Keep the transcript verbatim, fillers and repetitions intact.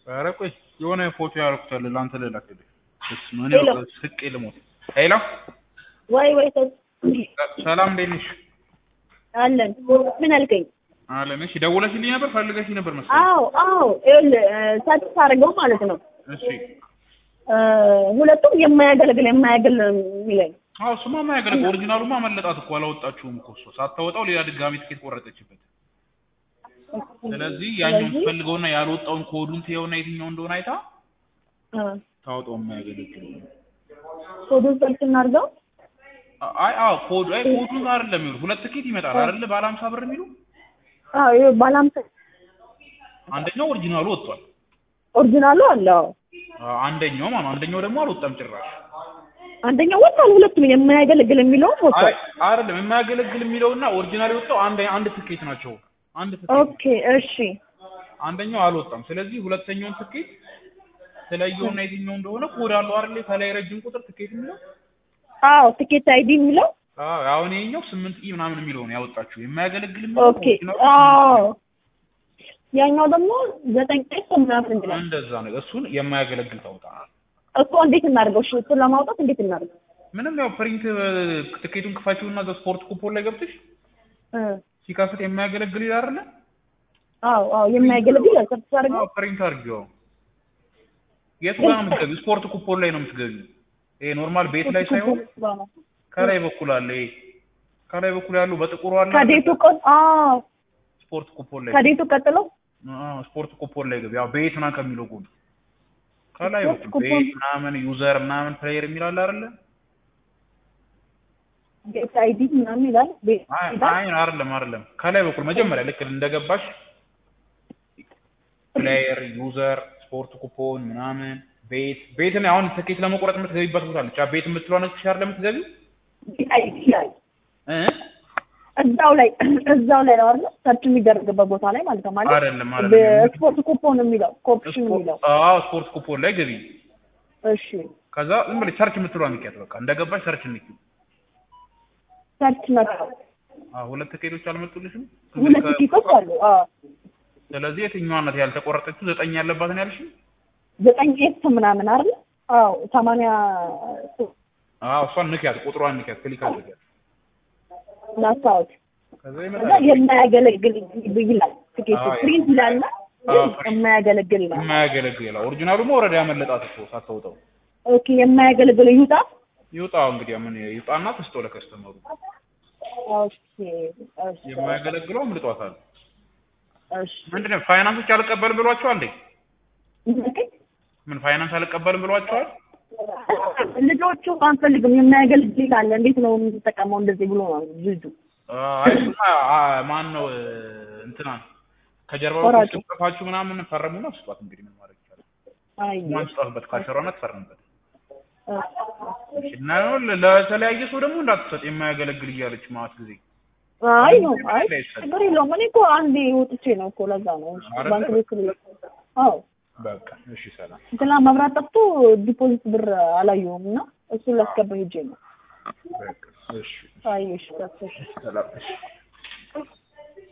ኧረ ቆይ የሆነ ፎቶ ያደረኩታል ለአንተ ልላክልህ። እስማ እኔ በቃ ስቄ ልሞት። ሄሎ ወይ ወይ ሰላም እንዴት ነሽ? አለን። ምን አልከኝ? አለን። እሺ ደውለሽልኝ ነበር ፈልገሽኝ ነበር መሰለኝ። አዎ አዎ ይኸውልህ ሳትስ አድርገው ማለት ነው። እሺ ሁለቱም የማያገለግል የማያገል የሚለኝ። አዎ እሱማ የማያገለግል ኦሪጂናሉማ መለጣት እኮ አላወጣችሁም እኮ እሷ ሳታወጣው ሌላ ድጋሚ ትኬት ቆረጠችበት። ስለዚህ ያኛውን ትፈልገውና ያልወጣውን ኮዱን ትየውና የትኛው እንደሆነ አይታ ታወጣው የማያገለግል ኮዱን ሰርች እናድርገው። አይ አዎ ኮዱ አይ ኮዱን አይደለም የሚሉ ሁለት ትኬት ይመጣል አይደል ባለ ሃምሳ ብር የሚሉ አዎ ይሄ ባለ ሃምሳ አንደኛው ኦሪጂናሉ ወጥቷል። ኦሪጂናሉ አለው አንደኛው ማለት አንደኛው ደግሞ አልወጣም ጭራሽ። አንደኛው ወጥቷል ሁለቱም የማያገለግል የሚለው ወጥቷል። አይ አይደለም የማያገለግል የሚለውና ኦሪጂናል የወጣው አንድ አንድ ትኬት ናቸው። አንድ ትኬት ኦኬ እሺ አንደኛው አልወጣም። ስለዚህ ሁለተኛውን ትኬት ስለየውና የትኛው እንደሆነ ኮድ አለው አይደል ከላይ ረጅም ቁጥር ትኬት የሚለው አዎ ትኬት አይዲ የሚለው አዎ አሁን ይሄኛው ስምንት ኢ ምናምን የሚለው ነው ያወጣችሁ የማያገለግል የሚለው ኦኬ አዎ ያኛው ደግሞ ዘጠኝ ኤስ ምናምን እንዴት እንደዛ ነው እሱን የማያገለግል ታውጣ እኮ እንዴት እናድርገው? እሺ እሱን ለማውጣት እንዴት እናድርገው? ምንም ያው ፕሪንት ትኬቱን ክፋችሁና ስፖርት ኩፖን ላይ ገብተሽ እ ሲካፈት የማያገለግል ይላል አይደል? አዎ አዎ የማያገለግል ሰርች አድርገው። አዎ ፕሪንት አድርገው የቱ ጋር ነው የምትገቢው? ስፖርት ኩፖን ላይ ነው የምትገቢው። ይሄ ኖርማል ቤት ላይ ሳይሆን ከላይ በኩል አለ። ይሄ ከላይ በኩል ያለው በጥቁሩ አለ ከዴቱ ቆጥ አዎ ስፖርት ኩፖን ላይ ከዴቱ ቀጥሎ አዎ ስፖርት ኩፖን ላይ ገቢ ያው ቤት ምናምን ከሚለው ጎን ከላይ በኩል ቤት ምናምን ዩዘር ምናምን ፕሌየር የሚል አለ አይደል? ቤት አይዲ ምናምን ይላል። ቤት አይ አይደለም አይደለም ከላይ በኩል መጀመሪያ ልክ እንደገባሽ ፕሌየር ዩዘር ስፖርት ኩፖን ምናምን ቤት ቤትን አሁን ትኬት ለመቆረጥ የምትገቢበት ቦታ አለች። ቤት የምትለው ነች ሻር ለምትገቢው አይዲ ይላል እ እዛው ላይ እዛው ላይ ነው አይደል? ሰርች የሚደረግበት ቦታ ላይ ማለት ነው ማለት አይደለም አይደለም ስፖርት ኩፖን የሚለው ኮፕሽን የሚለው አዎ ስፖርት ኩፖን ላይ ገቢ። እሺ ከዛ ዝም ብለሽ ሰርች የምትለው ንኪያት በቃ እንደገባሽ ሰርች ንኪው። ሰርች ነው አዎ ሁለት ትኬቶች አልመጡልሽም? ሁለት ትኬቶች አሉ። አዎ ስለዚህ የትኛዋ ናት ያልተቆረጠችው? ዘጠኝ ያለባት ነው ያልሽኝ? ዘጠኝ ኤስ ምናምን አይደል? አዎ ሰማንያ አዎ እሷን ንኪያት ቁጥሯን ንኪያት ክሊክ አድርጊያት ናስታውት ከዛ ከዛ የማያገለግል ይላል ትኬቱ ፕሪንት ይላልና የማያገለግል ይላል። የማያገለግል ይላል። ኦሪጂናሉም ወረዳ ያመለጣት እኮ ሳታውጣው። ኦኬ የማያገለግል ይውጣ ይውጣ እንግዲህ ምን ይውጣና ተስጦ ለከስተመሩ። ኦኬ እሺ የማያገለግለው አምልጧታል። እሺ ምንድነው ፋይናንሶች አልቀበልም ብሏቸዋል እንዴ? ምን ፋይናንስ አልቀበልም ብሏቸዋል? ልጆቹ አንፈልግም የማያገለግል ይላል። እንዴት ነው የምንጠቀመው እንደዚህ ብሎ ነው ልጁ። አይሱማ ማን ነው እንትና ከጀርባው ተጽፋችሁ ምናምን ፈረሙና ስጧት እንግዲህ ምን ማድረግ ይችላል? አይ ማን ጽፋበት ካሸራና ተፈርምበት። እና ለተለያየ ሰው ደግሞ እንዳትሰጥ የማያገለግል እያለች ማለት ጊዜ አይ ነው አይ ችግር የለውም። እኔ እኮ አንዴ ወጥቼ ነው እኮ ለዛ ነው ባንክ ቤት ነው። አዎ በቃ እሺ ሰላም እንትና መብራት ጠፍቶ ዲፖዚት ብር አላየሁም እና እሱን ላስገባ ሄጄ ነው። በቃ እሺ አይ እሺ ሰላም እሺ